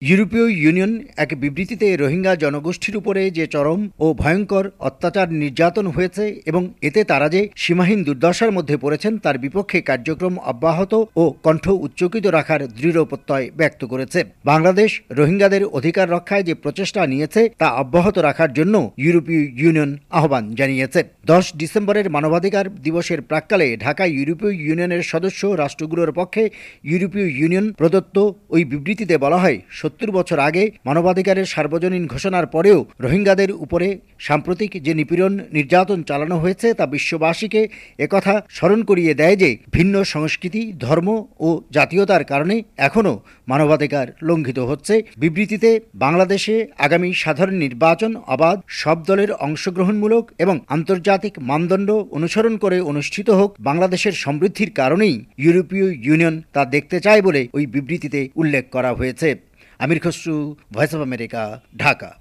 ইউরোপীয় ইউনিয়ন এক বিবৃতিতে রোহিঙ্গা জনগোষ্ঠীর উপরে যে চরম ও ভয়ঙ্কর অত্যাচার নির্যাতন হয়েছে এবং এতে তারা যে সীমাহীন দুর্দশার মধ্যে পড়েছেন তার বিপক্ষে কার্যক্রম অব্যাহত ও কণ্ঠ উচ্চকিত রাখার দৃঢ় প্রত্যয় ব্যক্ত করেছে। বাংলাদেশ রোহিঙ্গাদের অধিকার রক্ষায় যে প্রচেষ্টা নিয়েছে তা অব্যাহত রাখার জন্য ইউরোপীয় ইউনিয়ন আহ্বান জানিয়েছে। 10 ডিসেম্বরের মানবাধিকার দিবসের প্রাক্কালে ঢাকায় ইউরোপীয় ইউনিয়নের সদস্য রাষ্ট্রগুলোর পক্ষে ইউরোপীয় ইউনিয়ন প্রদত্ত ওই বিবৃতিতে বলা হয়, 70 বছর আগে মানবাধিকারের সার্বজনীন ঘোষণার পরেও রোহিঙ্গাদের উপরে সাম্প্রতিক যে নিপীড়ন নির্যাতন চালানো হয়েছে তা বিশ্ববাসীকে একথা স্মরণ করিয়ে দেয় যে ভিন্ন সংস্কৃতি, ধর্ম ও জাতীয়তার কারণে এখনও মানবাধিকার লঙ্ঘিত হচ্ছে। বিবৃতিতে বাংলাদেশে আগামী সাধারণ নির্বাচন অবাধ, সব দলের অংশগ্রহণমূলক এবং আন্তর্জাতিক মানদণ্ড অনুসরণ করে অনুষ্ঠিত হোক, বাংলাদেশের সমৃদ্ধির কারণেই ইউরোপীয় ইউনিয়ন তা দেখতে চায় বলে ওই বিবৃতিতে উল্লেখ করা হয়েছে। Amir Khasru, voice of America, Dhaka.